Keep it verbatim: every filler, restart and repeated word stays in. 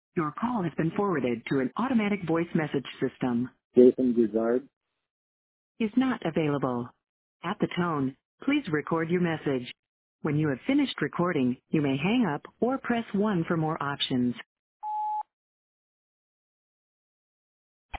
Your call has been forwarded to an automatic voice message system. Jason Guzard. Is not available. At the tone, please record your message. When you have finished recording, you may hang up or press one for more options.